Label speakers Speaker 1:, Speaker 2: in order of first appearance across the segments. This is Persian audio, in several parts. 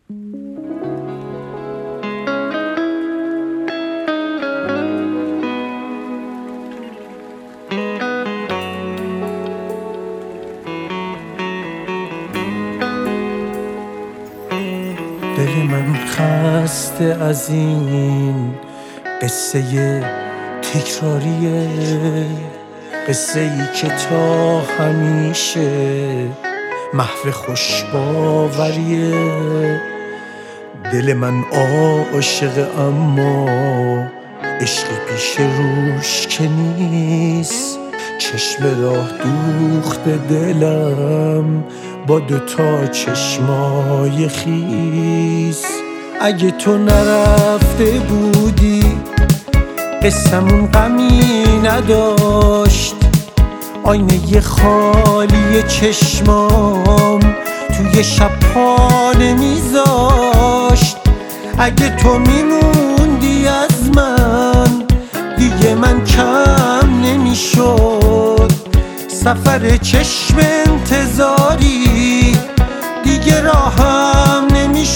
Speaker 1: دل من خسته از این قصه تکراریه، قصه ای که تا همیشه محو خوشباوریه. دل من عاشق اما عشق پیش روش که نیست، چشم راه دوخته دلم با دوتا چشمای خیس. اگه تو نرفته بودی قصمون غمی نداشت، آینه خالی چشمام توی شب پا نمیذاشت. اگه تو میموندی از من دیگه من کم نمیشد، سفر چشم انتظاری دیگه راهم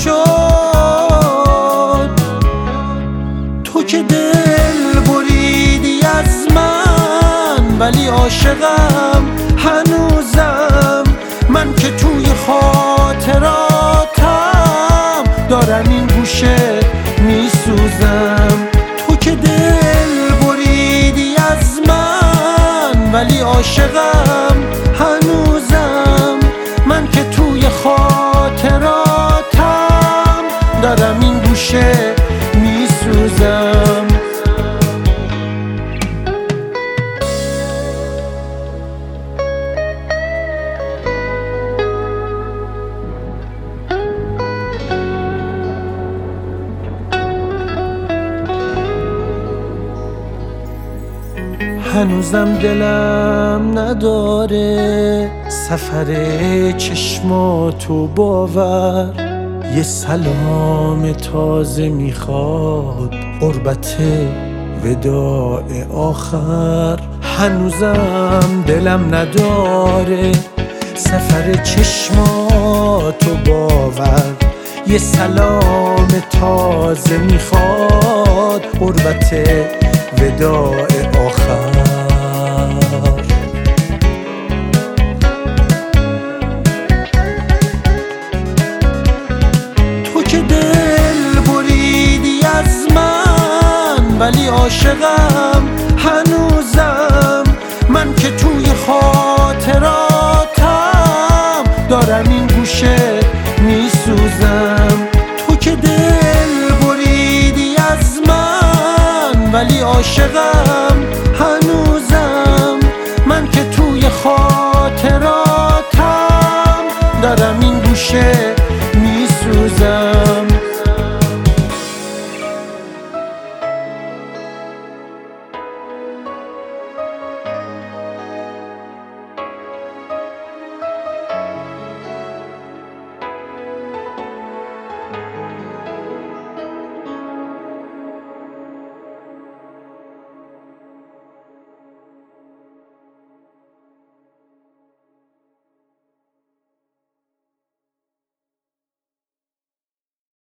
Speaker 1: نمیشد. تو که دل بریدی از من ولی عاشقم هنوزم، من که توی خاطراتم دارم این گوشه میسوزم. تو که دل بریدی از من ولی عاشقم هنوزم، من که توی خاطراتم دارم این گوشه میسوزم. هنوزم دلم نداره سفر چشماتو باور، یه سلام تازه میخواد قربت وداع آخر. هنوزم دلم نداره سفر چشماتو باور، یه سلام تازه میخواد قربت وداع آخر. تو که دل بریدی از من ولی عاشقم هنوزم، من که توی خاطراتم دارم این گوشه میسوزم. تو که دل بریدی از من ولی عاشقم